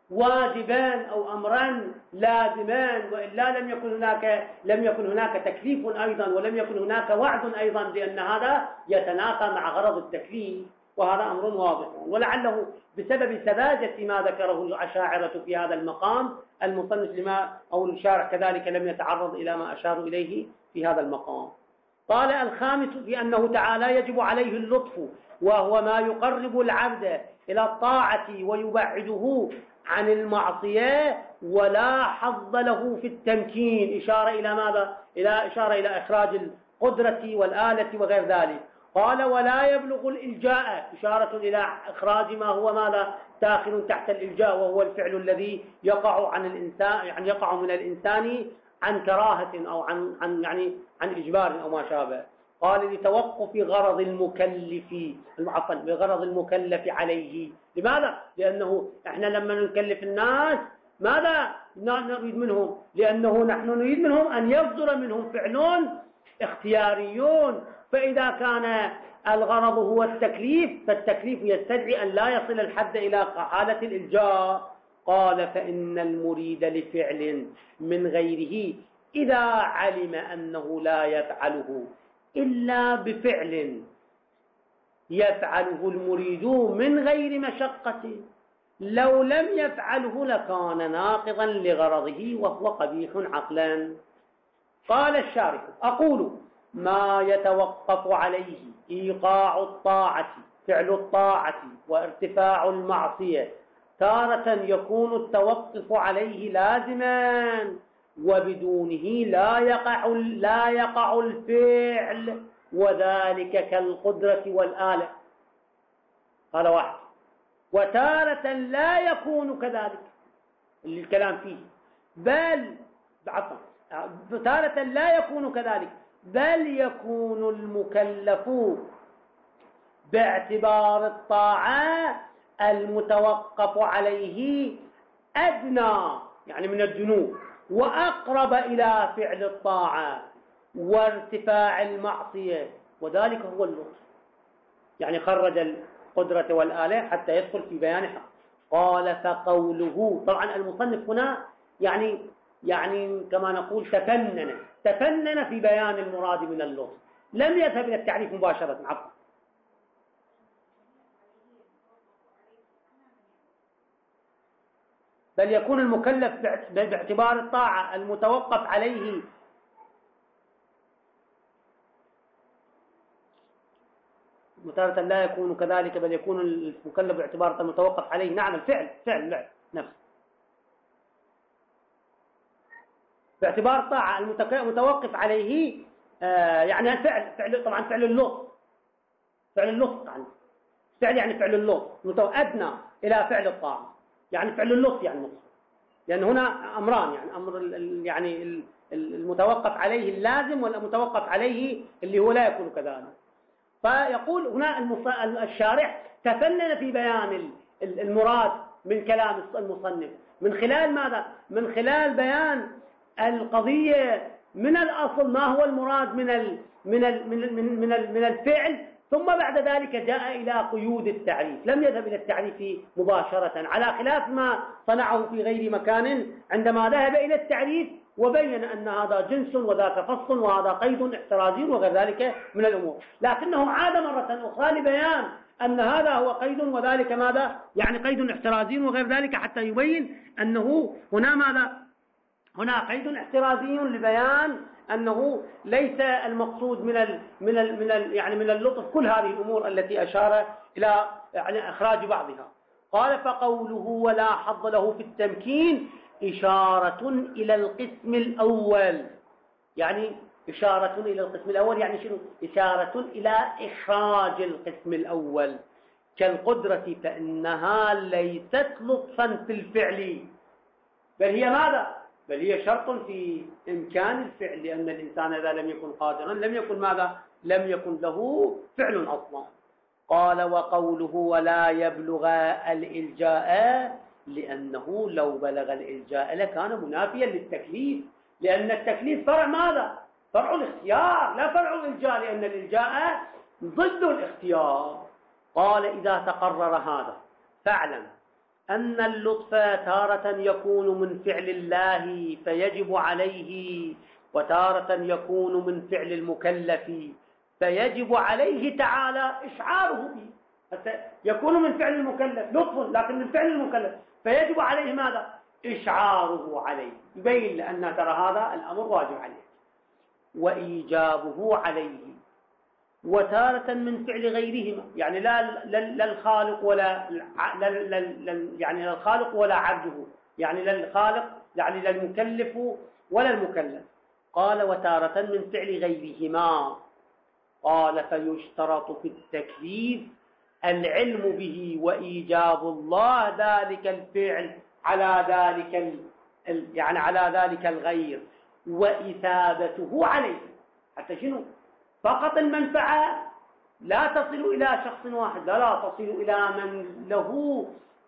واجبان أو أمرا لازمان، وإلا لم يكن هناك لم يكن هناك تكليف أيضا، ولم يكن هناك وعد أيضا، لأن هذا يتنافى مع غرض التكليف، وهذا أمر واضح. ولعله بسبب سذاجة ما ذكره الأشاعرة في هذا المقام المصنف لما أو الشارح كذلك لم يتعرض إلى ما أشار إليه في هذا المقام. قال الخامس في أنه تعالى يجب عليه اللطف، وهو ما يقرب العبد إلى الطاعة ويبعده عن المعصية، ولا حظ له في التمكين. إشارة إلى ماذا؟ إلى إشارة إلى إخراج القدرة والآلة وغير ذلك. قال ولا يبلغ الإلجاء، إشارة إلى إخراج ما هو ماذا؟ داخل تحت الإلجاء، وهو الفعل الذي يقع عن الإنسان يعني يقع من الإنسان عن كراهة أو عن عن يعني عن إجبار أو ما شابه. قال لتوقف غرض المكلف عفوا بغرض المكلف عليه. لماذا؟ لأنه احنا لما نكلف الناس ماذا نريد منهم؟ لأنه نحن نريد منهم أن يصدر منهم فعل اختياريون، فإذا كان الغرض هو التكليف فالتكليف يستدعي أن لا يصل الحد إلى حالة الإلجاء. قال فإن المريد لفعل من غيره إذا علم أنه لا يفعله إلا بفعل يفعله المريد من غير مشقة، لو لم يفعله لكان ناقضا لغرضه وهو قبيح عقلا. قال الشارح أقول ما يتوقف عليه إيقاع الطاعة فعل الطاعة وارتفاع المعصية، تارة يكون التوقف عليه لازما وبدونه لا يقع لا يقع الفعل، وذلك كالقدرة والآلة. قال واحد. وتارة لا يكون كذلك الكلام فيه، بل عفوا تارة لا يكون كذلك بل يكون المكلف باعتبار الطاعة المتوقف عليه أدنى يعني من الذنوب وأقرب إلى فعل الطاعة وارتفاع المعصية، وذلك هو اللطف. يعني خرج القدرة والآلة حتى يدخل في بيان حق. قال فقوله، طبعا المصنف هنا يعني يعني كما نقول تفنن تفنن في بيان المراد من اللطف، لم يذهب إلى التعريف مباشرة. عفوا بل يكون المكلف باعتبار الطاعة المتوقف عليه وتارة لا يكون كذلك، بل يكون المكلف باعتبار المتوقف عليه. نعم الفعل فعل نفسه باعتبار طاعة المتوقف عليه. آه يعني الفعل فعل طبعا فعل اللطف، فعل اللطف يعني فعل يعني فعل اللطف أدنى إلى فعل الطاعة، يعني فعل اللطف يعني مقصود، لأن هنا أمران، يعني أمر يعني المتوقف عليه اللازم والمتوقف عليه اللي هو لا يكون كذلك. فيقول هنا الشارح تفنن في بيان المراد من كلام المصنف من خلال ماذا؟ من خلال بيان القضية من الأصل ما هو المراد من ال من ال من ال من ال من الفعل، ثم بعد ذلك جاء إلى قيود التعريف، لم يذهب إلى التعريف مباشرة على خلاف ما صنعه في غير مكان عندما ذهب إلى التعريف وبين أن هذا جنس وذاك فصل وهذا قيد احترازي وغير ذلك من الأمور، لكنه عاد مرة أخرى لبيان أن هذا هو قيد وذلك ماذا؟ يعني قيد احترازي وغير ذلك، حتى يبين أنه هنا ماذا؟ هنا قيد احترازي لبيان أنه ليس المقصود من ال من ال من ال يعني من اللطف كل هذه الأمور التي أشار إلى يعني إخراج بعضها. قال فقوله ولا حظ له في التمكين إشارة إلى القسم الأول، يعني إشارة إلى القسم الأول يعني شنو؟ إشارة إلى إخراج القسم الأول كالقدرة، فإنها ليست لطفا في الفعل بل هي ماذا؟ بل هي شرط في إمكان الفعل، لأن الإنسان إذا لم يكن قادرا لم يكن ماذا؟ لم يكن له فعل أصلا. قال وقوله ولا يبلغ الإلجاء لأنه لو بلغ الإلجاء لكان منافيا للتكليف، لأن التكليف فرع ماذا؟ فرع الاختيار لا فرع الإلجاء، لأن الإلجاء ضد الاختيار. قال إذا تقرر هذا فاعلم أن اللطف تارة يكون من فعل الله فيجب عليه، وتارة يكون من فعل المكلف فيجب عليه تعالى إشعاره به. يكون من فعل المكلف لطف لكن من فعل المكلف فيجب عليه ماذا؟ إشعاره عليه، يبين لأن ترى هذا الأمر واجب عليه وإيجابه عليه. وتارة من فعل غيرهما، يعني لا للخالق ولا يعني لا الخالق ولا عبده، يعني لا الخالق يعني لا المكلف ولا المكلف. قال وتارة من فعل غيرهما. قال فيشترط في التكليف العلم به وإيجاب الله ذلك الفعل على ذلك يعني على ذلك الغير وإثابته عليه، حتى شنو؟ فقط المنفعة لا تصل إلى شخص واحد، لا لا تصل إلى من له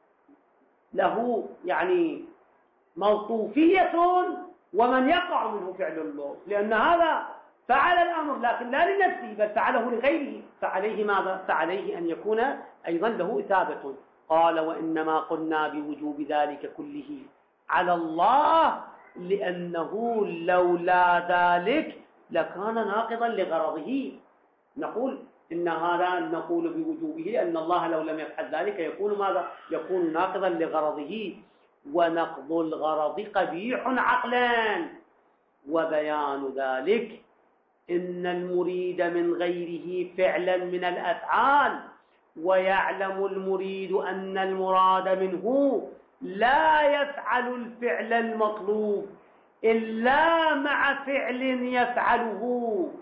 له يعني موقوفية ومن يقع منه فعل الله، لأن هذا فعل الأمر لكن لا لنفسه بل فعله لغيره، فعليه ماذا؟ فعليه أن يكون أيضا له إثابة. قال وإنما قلنا بوجوب ذلك كله على الله لأنه لولا ذلك لكان ناقضا لغرضه. نقول إن هذا نقول بوجوبه أن الله لو لم يفعل ذلك يكون ماذا؟ يكون ناقضا لغرضه، ونقض الغرض قبيح عقلا، وبيان ذلك إن المريد من غيره فعلا من الأفعال، ويعلم المريد أن المراد منه لا يفعل الفعل المطلوب إلا مع فعل يفعله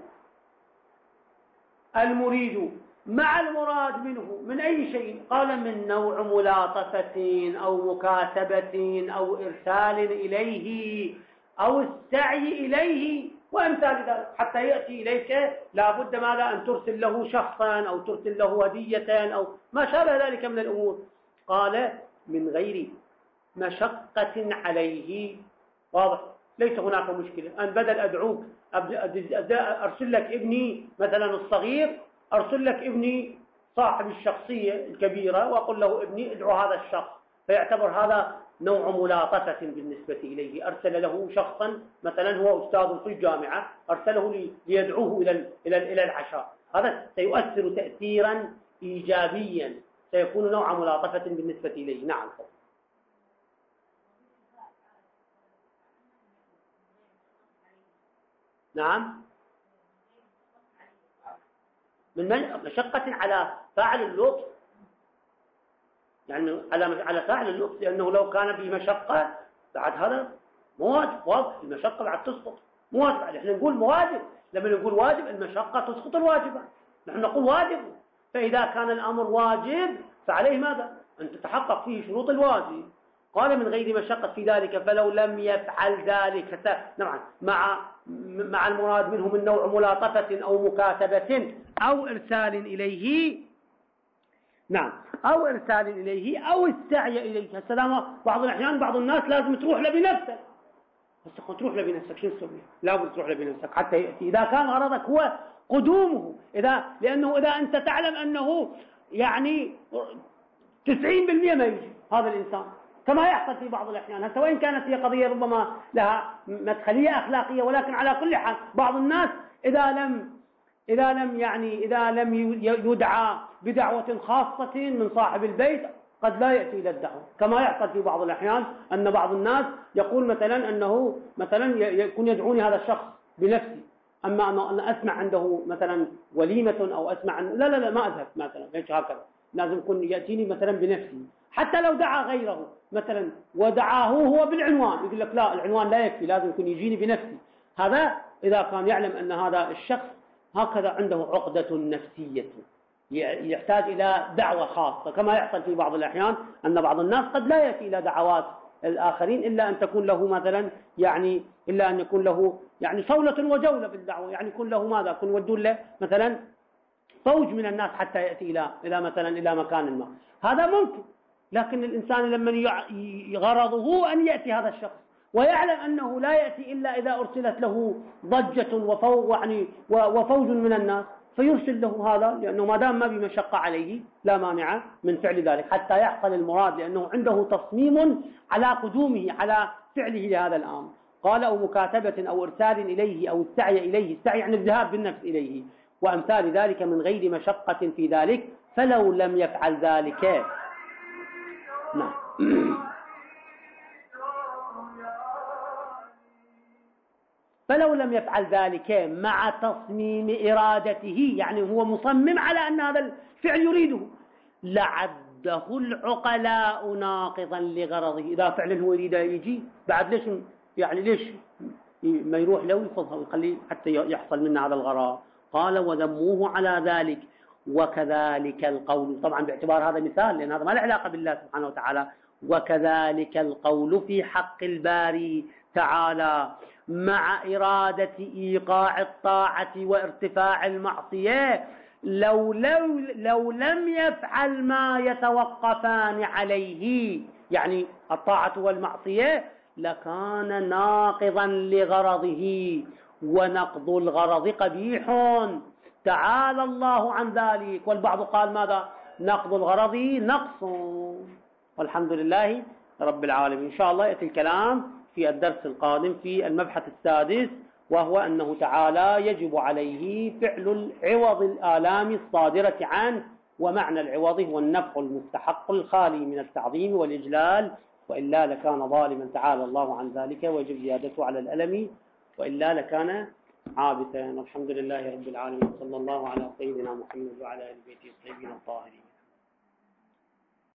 المريد مع المراد منه من أي شيء، قال من نوع ملاطفة أو مكاتبة أو إرسال إليه أو السعي إليه وأمثال ذلك، حتى يأتي إليك لابد ماذا؟ أن ترسل له شخصا أو ترسل له هدية أو ما شابه ذلك من الأمور. قال من غير مشقة عليه، واضح؟ ليس هناك مشكلة أن بدل أدعوك أرسل لك ابني مثلا الصغير، أرسل لك ابني صاحب الشخصية الكبيرة وأقول له ابني ادعو هذا الشخص، فيعتبر هذا نوع ملاطفة بالنسبة إليه. أرسل له شخصا مثلا هو أستاذ في الجامعة أرسله ليدعوه إلى إلى إلى العشاء، هذا سيؤثر تأثيرا إيجابيا، سيكون نوع ملاطفة بالنسبة إليه. نعم. نعم من مشقة على فاعل اللطف، يعني على على فاعل اللطف، لأنه لو كان بمشقة بعد هذا مو واجب، واضح المشقة بعد تسقط مو واجب. احنا نقول مواجب، لما نقول واجب المشقة تسقط الواجبة، نحن نقول واجب. فإذا كان الأمر واجب فعليه ماذا؟ أن تتحقق فيه شروط الواجب. قال من غير مشقة في ذلك فلو لم يفعل ذلك، نعم، مع مع المراد منه من نوع ملاطفة أو مكاتبة أو إرسال إليه، نعم، أو إرسال إليه أو السعي إليه. السلام بعض الأحيان بعض الناس لازم تروح له بنفسك، بس تروح له بنفسك شو تسوي؟ لابد تروح له بنفسك حتى يأتي، إذا كان غرضك هو قدومه، إذا لأنه إذا أنت تعلم أنه يعني تسعين بالمئة ما يجي هذا الإنسان، كما يحصل في بعض الأحيان. هسه وإن كانت هي قضية ربما لها مدخلية أخلاقية، ولكن على كل حال بعض الناس إذا لم إذا لم يعني إذا لم يدعى بدعوة خاصة من صاحب البيت قد لا يأتي إلى الدعوة، كما يحصل في بعض الأحيان أن بعض الناس يقول مثلا أنه مثلا يكون يدعوني هذا الشخص بنفسي، أما أن أسمع عنده مثلا وليمة أو أسمع عنه لا لا لا ما أذهب مثلا، هكذا لازم يكون يأتيني مثلا بنفسي. حتى لو دعا غيره مثلا ودعاه هو بالعنوان، يقول لك لا العنوان لا يكفي، لازم يكون يجيني بنفسي. هذا إذا كان يعلم أن هذا الشخص هكذا عنده عقدة نفسية يحتاج إلى دعوة خاصة، كما يحصل في بعض الأحيان أن بعض الناس قد لا يأتي إلى دعوات الآخرين إلا أن تكون له مثلا يعني إلا أن يكون له يعني صولة وجولة بالدعوة، يعني يكون له ماذا يكون ودون له مثلا فوج من الناس حتى يأتي إلى إلى مثلا إلى مكان ما، هذا ممكن. لكن الإنسان لما غرضه أن يأتي هذا الشخص ويعلم أنه لا يأتي إلا إذا أرسلت له ضجة وفوج يعني وفوج من الناس فيرسل له هذا، لأنه ما دام ما بمشقة عليه لا مانع من فعل ذلك حتى يحصل المراد، لأنه عنده تصميم على قدومه على فعله لهذا الأمر. قال أو مكاتبة أو إرسال إليه أو السعي إليه، السعي يعني الذهاب بالنفس إليه، وأمثال ذلك من غير مشقة في ذلك فلو لم يفعل ذلك. نعم. فلو لم يفعل ذلك مع تصميم إرادته، يعني هو مصمم على أن هذا الفعل يريده، لعده العقلاء ناقضا لغرضه. إذا فعلا هو يريد يجي بعد ليش يعني ليش ما يروح له ويفضها ويخليه حتى يحصل منه هذا الغرض. قال وذموه على ذلك وكذلك القول، طبعا باعتبار هذا مثال لأن هذا ما له علاقة بالله سبحانه وتعالى، وكذلك القول في حق الباري تعالى مع إرادة إيقاع الطاعة وارتفاع المعصية لو, لو, لو لم يفعل ما يتوقفان عليه، يعني الطاعة والمعصية، لكان ناقضا لغرضه، ونقض الغرض قبيح تعالى الله عن ذلك. والبعض قال ماذا؟ نقض الغرض نقص. والحمد لله رب العالمين. إن شاء الله يأتي الكلام في الدرس القادم في المبحث السادس، وهو أنه تعالى يجب عليه فعل العوض الآلام الصادرة عنه، ومعنى العوض هو النفع المستحق الخالي من التعظيم والإجلال، وإلا لكان ظالما تعالى الله عن ذلك ويجب زيادته على الألم، وإلا لكان عابثا. والحمد لله رب العالمين، صلى الله على سيدنا محمد وعلى آله وصحبه الطاهرين.